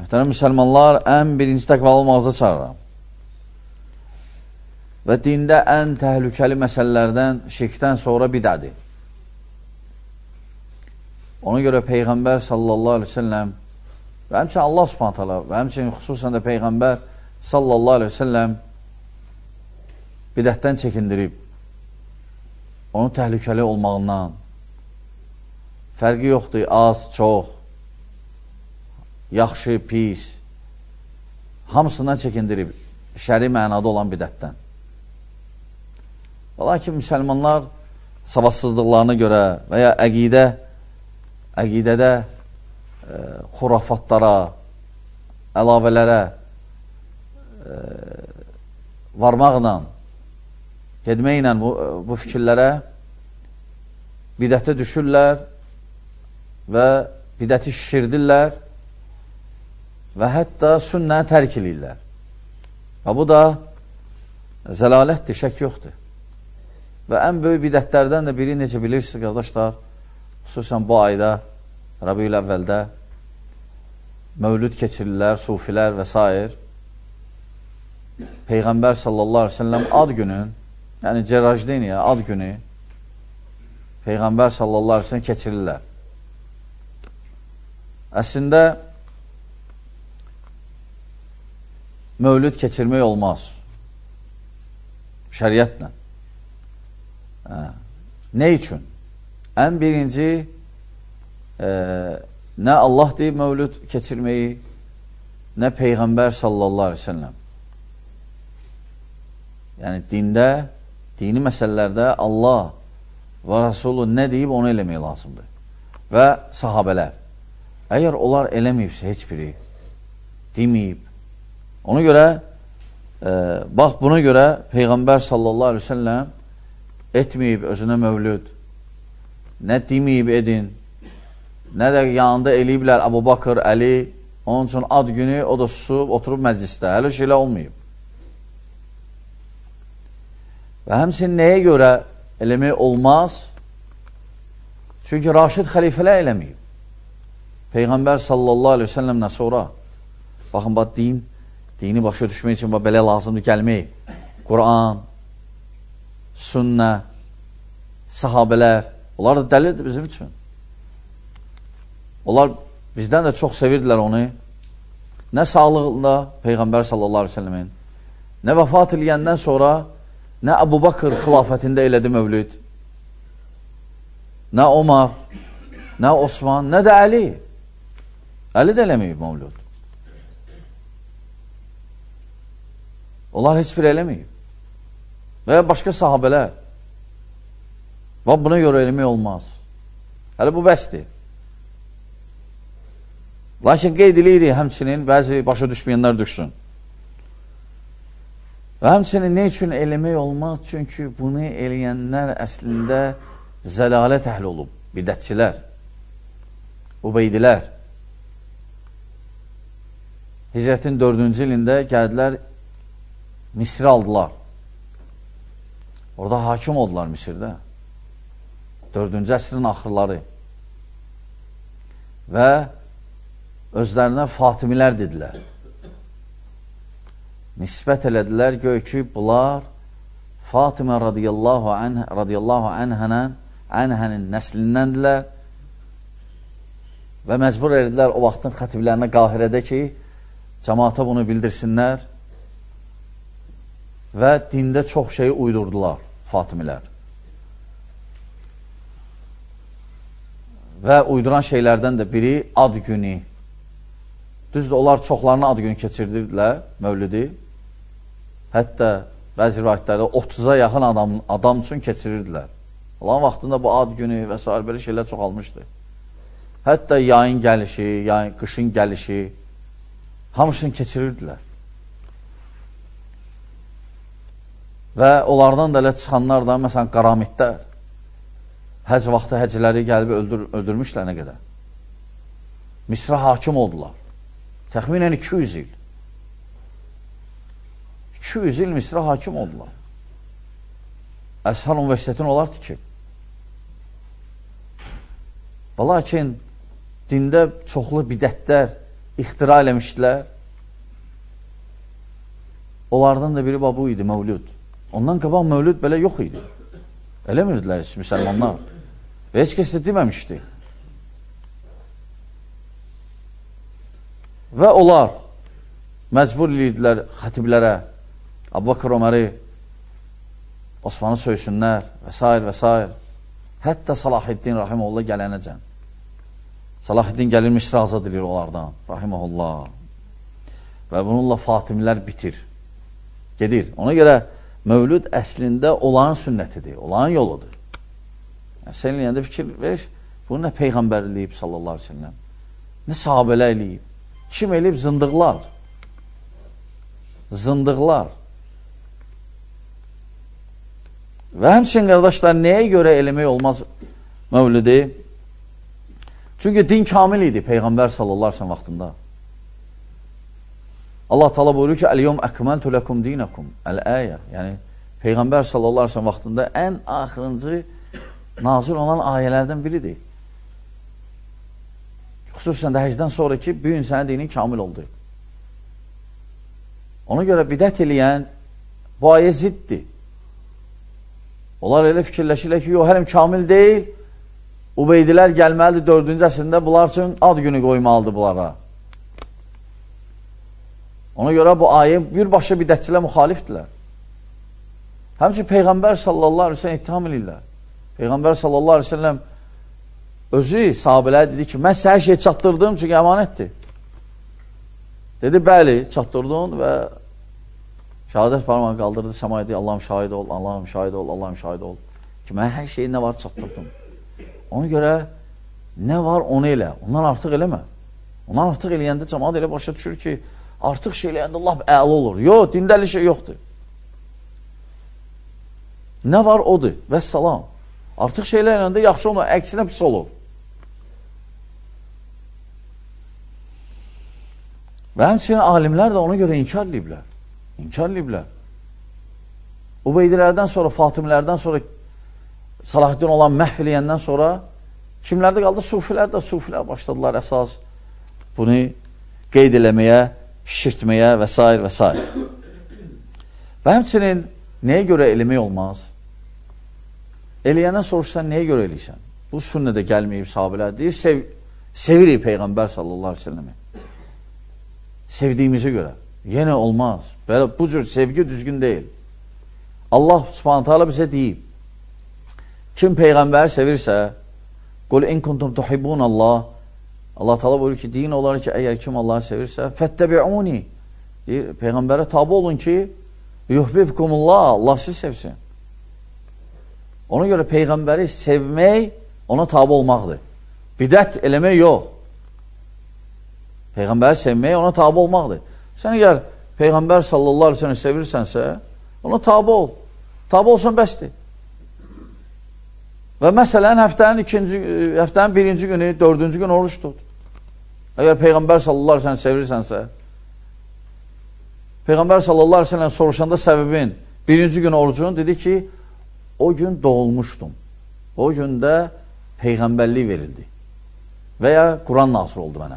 Mühtərəm müsəlmanlar, ən birinci təqvalı olmağıza çağıram. Və dində ən təhlükəli məsələlərdən şirkdən sonra bidədir. Ona görə Peyğəmbər sallallahu aleyhi ve selləm və həmçinin Allah subhanahu teala və həmçinin xüsusən də Peyğəmbər sallallahu aleyhi ve selləm bidətdən çəkindirib. Onun təhlükəli olmağından. Fərqi yoxdur, az, çox, yaxşı, pis. Hamısından çəkindirib. Şəri mənada olan bidətdən. Lakin müsəlmanlar savadsızlıqlarına görə və ya əqidədə xurafatlara, əlavələrə varmaqla, gedməklə bu fikirlərə bidətə düşürlər və bidəti şişirdirlər və hətta sünnəni tərk edirlər. Və bu da zəlalətdir, şək yoxdur. Və ən böyük bidətlərdən də biri, necə bilirsiniz, qardaşlar, xüsusən bu ayda, Rəbiül əvvəldə mövlüd keçirirlər, sufilər və s. Peyğəmbər sallallahu aleyhi ve sellem ad günün, yəni Cerrajdeniya ad günü Peyğəmbər sallallahu aleyhi ve sellem keçirirlər. Əslində mövlüd keçirmək olmaz şəriətlə. Nə üçün? Ən birinci nə Allah deyib mövlüd keçirməyi, nə Peyğəmbər sallallahu aleyhi ve sellem. Yəni dində, dini məsələlərdə Allah və Rasulü nə deyib onu eləmək lazımdır. Və sahabələr. Əgər onlar eləməyibsə heç biri, deməyib. Ona görə, bax buna görə Peyğəmbər sallallahu aleyhi ve sellem etməyib özünə mövlüd, nə deməyib edin, nə də yanında eləyiblər Əbu Bakır, Əli, onun üçün ad günü o da susub, oturub məclisdə, hələ şeylə olmayıb. Və həmçinin nəyə görə eləmək olmaz? Çünki Raşid xəlifələr eləməyib. Peyğəmbər sallallahu aleyhi ve sellemdən sonra, baxın, bax, dini başa düşmək üçün belə lazımdır gəlmək. Quran, sünnə, sahabələr, onlar da dəlildir bizim üçün. Onlar bizdən də çox sevirdilər onu. Nə sağlığında Peyğəmbər sallallahu aleyhi ve sellemin, nə vəfat eləyəndən sonra, nə Əbu Bakır xilafətində elədi mövlüd, nə Omar, nə Osman, nə də Əli. Əli də eləməyib mövlüd. Onlar heç bir eləməyib. Və ya başqa sahabələr. Və buna görə eləmək olmaz. Hələ bu bəsdir. Lakin qeyd edirik həmçinin, bəzi başa düşməyənlər düşsün. Və həmçinin nə üçün eləmək olmaz? Çünki bunu eləyənlər əslində zəlalət əhli olub. Bidətçilər, ubeydilər. Hicrətin 4-cü ilində gəldilər, Misri aldılar. Orada hakim oldular Misirdə. 4-cü əsrin axırları. Və özlərinə Fatimilər dedilər. Nisbət elədilər, göy ki, bunlar Fatimə radiyallahu anhənin nəslindəndirlər və məcbur edilər o vaxtın xətiblərinə Qahirədə ki, cəmaata bunu bildirsinlər və dində çox şeyi uydurdular Fatimilər. Və uyduran şeylərdən də biri ad günü. Düzdür, onlar çoxlarına ad günü keçirdirdilər, mövlüdü. Hətta bəzi rivayətlərdə 30-a yaxın adam üçün keçirirdilər. Olan vaxtında bu ad günü və s. belə şeylər çoxalmışdı. Hətta yayın gəlişi, qışın gəlişi hamısını keçirirdilər. Və onlardan da elə çıxanlar da, məsələn, qaramidlər, həc vaxtı həcləri gəlib öldürmüşlər nə qədər. Misrə hakim oldular. Təxminən 200 il. 200 il Misrə hakim oldular. Əshar Universitetini onlar tikib. Və lakin dində çoxlu bidətlər ixtira eləmişdilər. Onlardan da biri bu idi, mövlud. Ondan qabaq mövlud belə yox idi. Eləmirdilər heç müsəlmanlar. Və heç kəs də deməmişdi. Və onlar məcbur edirdilər xətiblərə, Əbubəkr Öməri, Osmanı söysünlər və s. və s. Hətta Salahiddin Rahimullah gələnəcən. Salahiddin gəlir Misrə azad edir onlardan, Rahimullah. Və bununla Fatimilər bitir. Gedir. Ona görə mövlud əslində onların sünnətidir, onların yoludur. Yəni, sən eləyəndə fikir ver, bunu nə Peyğəmbər eləyib sallallahu aleyhi ve sellem, nə sahabələ eləyib, kim eləyib? Zındıqlar. Zındıqlar. Və həmçinin qardaşlar, nəyə görə eləmək olmaz mövlidi? Çünki din kamil idi Peyğəmbər sallallahu aleyhi ve sellem vaxtında. Allah Teala buyurur ki, "Əl-yevm əkməltu lekum dinakum." Əl-əyə. Yəni Peyğəmbər sallallahu aleyhi ve sellem vaxtında ən axırıncı nazil olan ayələrdən biridir. Xüsusən də həcdən sonraki bu gün sənə dinin kamil oldu. Ona görə bidət eləyən bu ayə ziddir. Onlar elə fikirləşirlər ki, yox, hələm kamil deyil, Ubeydilər gəlməlidir 4-cü əsrində, bunlar üçün ad günü qoymalıdır bunlara. Ona görə bu ayə birbaşa bidətçilə müxalifdirlər. Həmçin Peyğəmbər sallallahu aleyhi ve sellem ittiham edirlər. Peyğəmbər sallallahu aleyhi ve sellem özü sahabələrə dedi ki, mən sizə hər şey çatdırdım, çünki əmanətdir. Dedi, bəli, çatdırdın və şəhadət parmağı qaldırdı, səmaya deyir, Allahım şahid ol, Allahım şahid ol, Allahım şahid ol. Ki, mən hər şeyi nə var çatdırdım. Ona görə nə var onu elə, ondan artıq eləmə. Ondan artıq eləyəndə cəmaat elə başa düşür ki, artıq şey eləyəndə Allah əla olur. Yox, dində elə şey yoxdur. Nə var odur, vəssalam. Artıq şey eləyəndə yaxşı olmur, əksinə pis olur. Və həmçinin alimlər də ona görə inkar ediblər. İnkar ediblər. Ubeydilərdən sonra, Fatimilərdən sonra, Salahiddin olan məhv eləyəndən sonra kimlərdə qaldı? Sufilər də, sufilər başladılar əsas bunu qeyd eləməyə, şişirtməyə və s. və s. Və həmçinin nəyə görə eləmək olmaz? Eləyəndən soruşsan, nəyə görə eləyirsən? Bu sünnədə gəlməyib sahabələr deyir, sevirik Peyğəmbər sallallahu aleyhi ve selləmi. Sevdiyimizə görə. Yenə olmaz. Belə, bu cür sevgi düzgün deyil. Allah subhanətə Allah bizə deyib, kim Peyğəmbəri sevirsə, qul in kuntum tuhibbun Allah, Allah Teala buyurur ki, deyin olar ki, əgər kim Allahı sevirsə, fəttəbi'uni, deyir, Peyğəmbərə tabi olun ki, yuhbibkumullah, Allah sizi sevsin. Ona görə Peyğəmbəri sevmək, ona tabi olmaqdır. Bidət eləmək yox. Peyğəmbəri sevmək, ona tabi olmaqdır. Sən əgər Peyğəmbər sallallahu aleyhi ve sellem sevirsənsə, ona tabi ol. Tabi olsan bəsdir. Və məsələn, həftənin birinci günü, 4-cü gün oruç tut. Əgər Peyğəmbər sallallahu aleyhi ve sellem sevirsənsə, Peyğəmbər sallallahu aleyhi ve sellem soruşanda səbəbin, birinci gün orucun, dedi ki, o gün doğulmuşdum. O gündə Peyğəmbərlik verildi. Və ya Quran nasıl oldu mənə.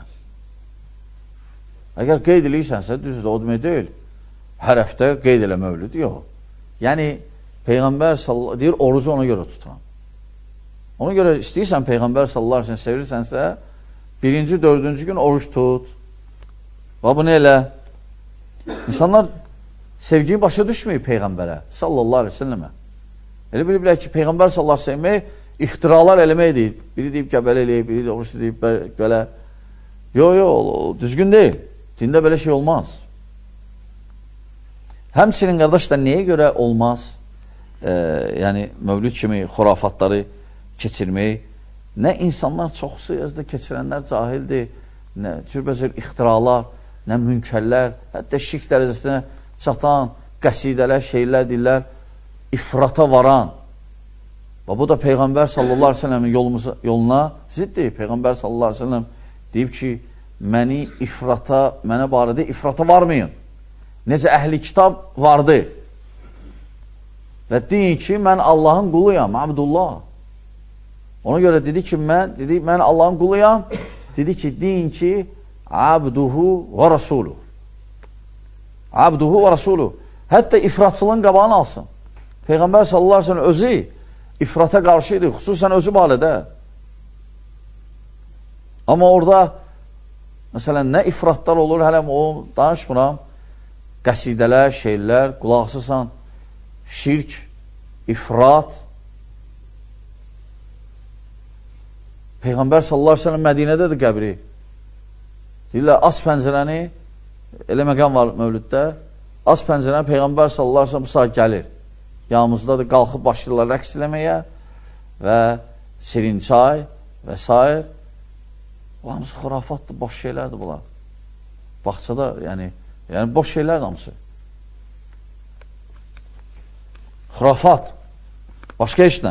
Əgər qeyd eləyirsənsə, düzdür, o demək deyil. Hər həftə qeyd elə mövlüd, yox. Yəni, Peyğəmbər sallallahu deyir, orucu ona görə tuturam. Ona görə istəyirsən Peyğəmbər sallallahu aleyhi ve sellem sevirsənsə, birinci, 4-cü gün oruç tut. Və bunu elə. İnsanlar sevgiyi başa düşməyib Peyğəmbərə sallallahu aleyhi ve sellemə. Elə biliblər ki, Peyğəmbər sallallahu aleyhi ve sellemə ixtiralar eləmək deyil. Biri deyib qəbələ eləyib, biri oruç deyib belə. Yox, düzgün deyil. Dində belə şey olmaz. Həmçinin qardaşlar, nəyə görə olmaz? Yəni, mövlüd kimi xurafatları keçirmək. Nə insanlar çoxsu yazda keçirənlər cahildir, nə cürbəcür ixtiralar, nə münkərlər, hətta şirk dərəcəsinə çatan qəsidələr, şeylər deyirlər, ifrata varan. Və bu da Peyğəmbər sallallahu aleyhi ve sellemin yoluna ziddir. Peyğəmbər sallallahu aleyhi ve sellem deyib ki, mənə barədə ifrata varmayın. Necə əhli kitab vardı. Və deyin ki, mən Allahın quluyam, Abdullah. Ona görə dedi ki, mən Allahın quluyam. Dedi ki, deyin ki, abduhu və rasuluh. Abduhu və rasuluh. Hətta ifratçılığın qabağını alsın. Peyğəmbər sallallahu aleyhi ve sellem özü ifrata qarşıydı, xüsusən özü barədə. Amma orada məsələn, nə ifratlar olur, hələ o danışmıram. Qəsidələr, şeirlər, qulaqsızsan, şirk, ifrat. Peyğəmbər sallallahu aleyhi ve sellem Mədinədədir qəbri. Deyirlər, az pəncərəni, elə məqam var mövlüddə, az pəncərəni Peyğəmbər sallallahu aleyhi ve sellem bu saat gəlir. Yanımızdadır, qalxıb başlayırlar rəqs eləməyə və sirincay və s. Hamısı xurafatdır, boş şeylərdir bunlar. Baxçada, yəni boş şeylərdir hamısı. Xurafat. Başqa işlə.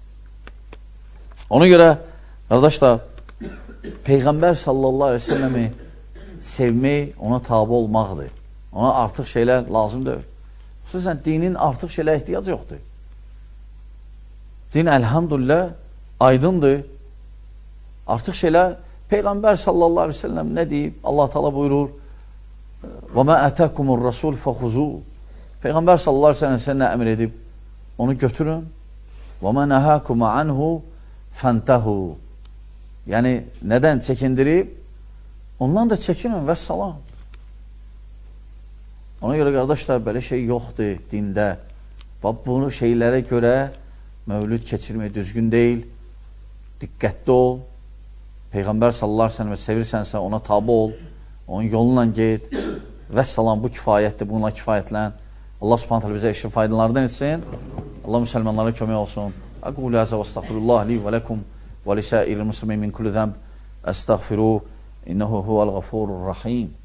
Ona görə, qardaşlar, Peyğəmbər sallallahu aleyhi ve selləmi sevmək, ona tabi olmaqdır. Ona artıq şeylər lazım deyil. Xüsusən, dinin artıq şeylə ehtiyac yoxdur. Din, əlhamdülillah, aydındır. Artıq şeylər, Peyğəmbər sallallahu aleyhi ve sellem nə deyib? Allah Teala buyurur, وَمَا أَتَاكُمُ الرَّسُولُ فَخُزُوا. Peyğəmbər sallallahu aleyhi ve sellem sənə əmr edib, onu götürün. وَمَا نَهَاكُمَ عَنْهُ فَانْتَهُوا. Yəni, nədən çəkindirib? Ondan da çəkinin və salam. Ona görə, qardaşlar, belə şey yoxdur dində. Və bunu şeylərə görə mövlüd keçirmək düzgün deyil. Diqqətli ol. Peyğəmbər sallallahu aleyhi ve sellemə sevirsənsə ona tabi ol, onun yolunla get və salam, bu kifayətdir, bununla kifayətlən. Allah subhanət hələ bizə işin faydalardan etsin. Allah müsəlmanlara kömək olsun. Aqulu həzə və estağfirullah li və ləkum və lisəir-i muslimin min kulli zəmb əstəğfiruh, innəhu huvəl-ğafurur-rahim.